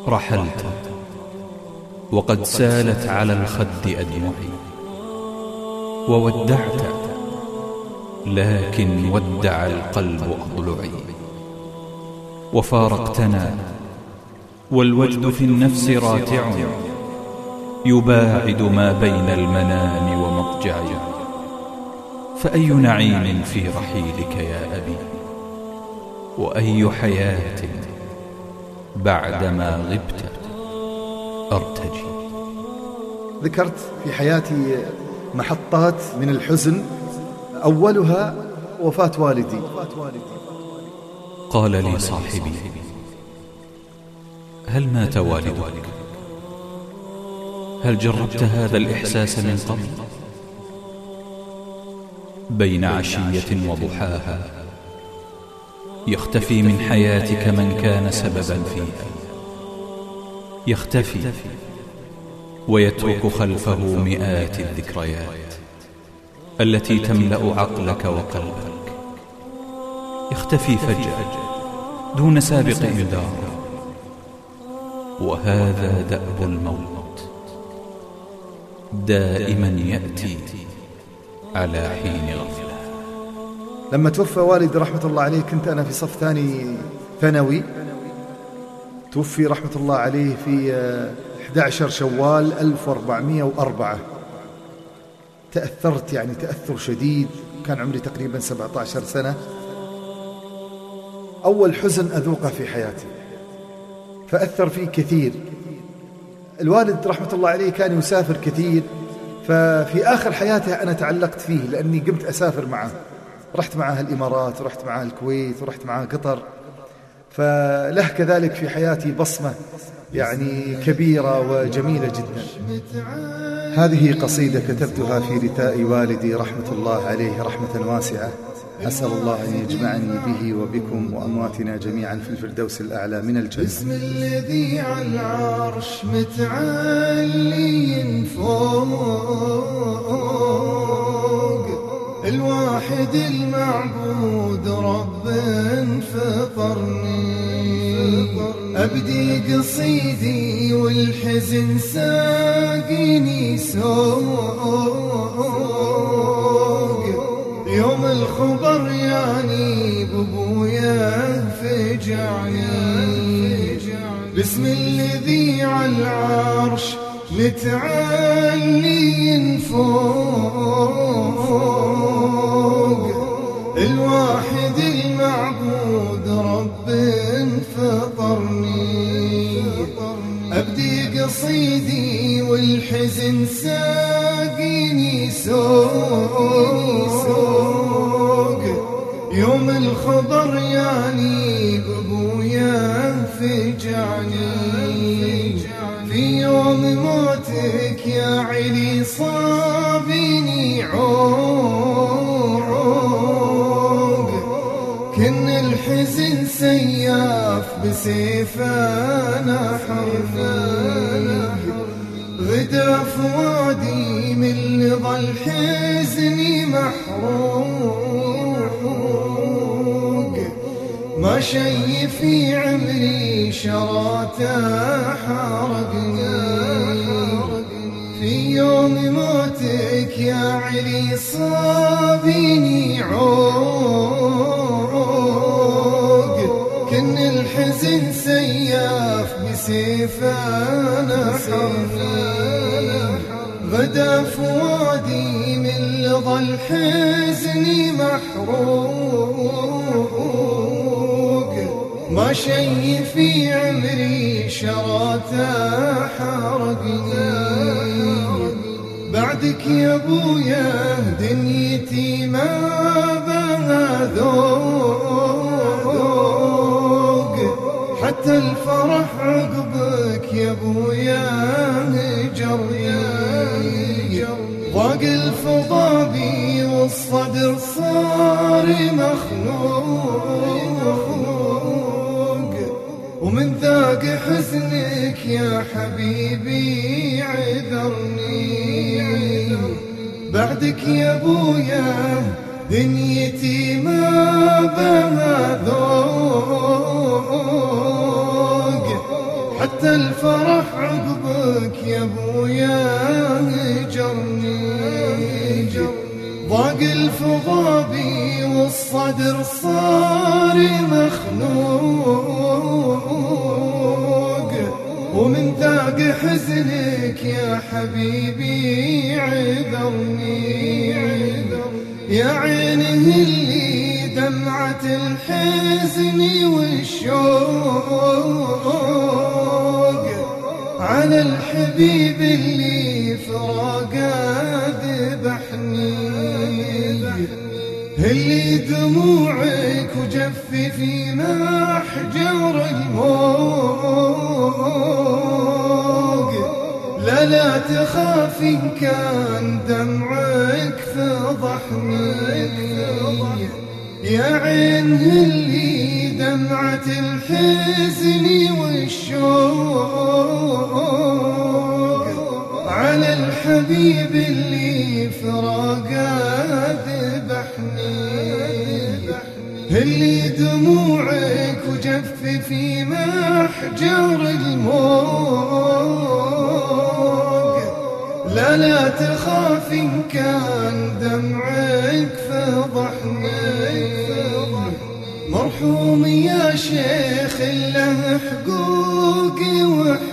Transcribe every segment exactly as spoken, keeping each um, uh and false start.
رحلت وقد سالت على الخد أدمعي، وودعت لكن ودع القلب أضلعي، وفارقتنا والوجد في النفس راتع يباعد ما بين المنام ومضجعي. فأي نعيم في رحيلك يا أبي، وأي حياة بعدما غبت أرتجي. ذكرت في حياتي محطات من الحزن، أولها وفاة والدي. قال لي صاحبي: هل مات والدك؟ هل جربت هذا الإحساس من قبل؟ بين عشية وضحاها يختفي من حياتك من كان سببا فيها، يختفي ويترك خلفه مئات الذكريات التي تملأ عقلك وقلبك. يختفي فجأة دون سابق إنذار، وهذا دأب الموت، دائما يأتي على حين غفلة. لما توفى والدي رحمة الله عليه كنت أنا في صف ثاني ثانوي. توفي رحمة الله عليه في أحد عشر شوال ألف وأربعمائة وأربعة. تأثرت يعني تأثر شديد، كان عمري تقريبا سبعة عشر سنة. أول حزن أذوقه في حياتي، فأثر فيه كثير. الوالد رحمة الله عليه كان يسافر كثير، ففي آخر حياته أنا تعلقت فيه لأني قمت أسافر معه. رحت معه الإمارات، رحت معه الكويت، ورحت معه قطر، فله كذلك في حياتي بصمة يعني كبيرة وجميلة جدا. هذه قصيدة كتبتها في رثاء والدي رحمة الله عليه رحمة واسعة، أسأل الله أن يجمعني به وبكم وأمواتنا جميعا في الفردوس الأعلى من الجنة. بسم الذي على العرش متعالي فوق، الواحد المعبود رب فطرني. أبدي قصيدي والحزن ساقيني سوق، يوم الخبر يعني بابويا فجعني. بسم الذي على العرش متعالي فوق، الواحد المعبود رب فطرني. أبدي قصيدي والحزن ساقيني سوق، يوم الخبر يعني بابويا فجعني. في يوم موتك يا علي صابيني عوق، كن الحزن سياف بسيفانا حرفان. غدا فؤادي من لظى الحزن محروق، ما شي في عمري شراته حرقني. في يوم موتك يا علي صابيني عوق، كن الحزن سياف بسيفانا حرفان. غدا فؤادي من لظى الحزن محروق، ما شي في عمري شراته حرقني. بعدك يا ابويا دنيتي ما بها ذوق، حتى الفرح عقبك يا ابويا هجرني. ضاق الفضابي والصدر صار مخنوق، ومن ذاق حزنك يا حبيبي عذرني. بعدك يا ابويا دنيتي ما بها ذوق، حتى وقت الفرح عقبك يا ابويا هجرني، ضاق الفضابي والصدر صار مخنوق، ومن ذاق حزنك يا حبيبي عذرني، يا عينه اللي دمعة الحزن والشوق على الحبيب اللي فراقه ذبحني، اللي دموعك وجفي في محجر الموج، لا لا تخاف إن كان دمعك فضحني، يا عينه اللي دمعة الحزن والشوق على الحبيب اللي فراقه ذبحني، اللي دموعك وجف في محجر الموج، لا لا تخاف إن كان دمعك فضحني، مرحوم يا شيخ له حقوقي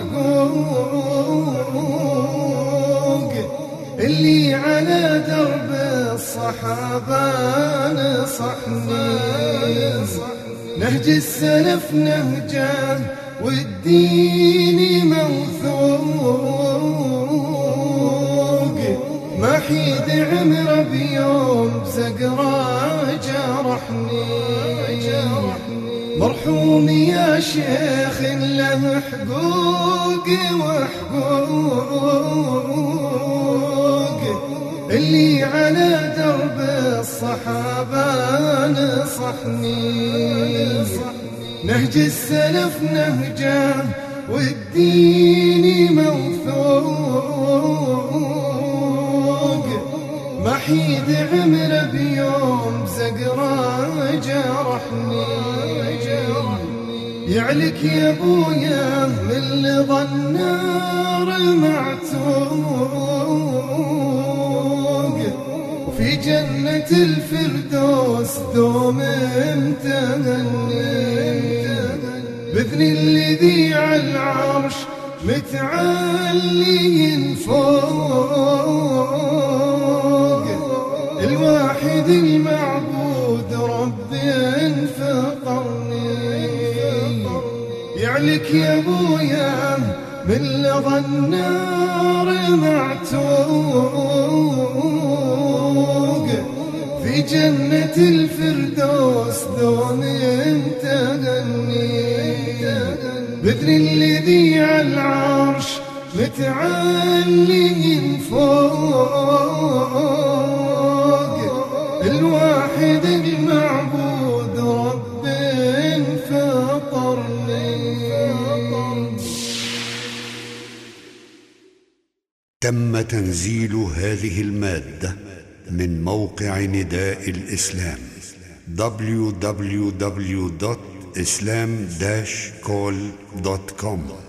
وحقوق، اللي على درب الصحابة نصحني، نهج السلف نهجه والدين موثوق، ما حيد عمره بيوم زقرة جرحني، مرحوم يا شيخ له حقوقي وحقوق، اللي على درب الصحابة نصحني، نهج السلف نهجه والدين موثوق، ما حيد عمره بيوم زقرة جرحني، يعلك يا ابويا من لظى النار المعتوق، وفي جنة الفردوس دوم امتهني، بإذن الذي على العرش متعلي فوق، الواحد المعبود رب فقرني، يعلك يا ابويا من لظى النار معتوق، في جنة الفردوس دون امتهني، بإذن الذي على العرش متعلي فوق، الواحد المعبود رب فطرني. تم تنزيل هذه المادة من موقع نداء الإسلام دبليو دبليو دبليو دوت islam dash call دوت كوم.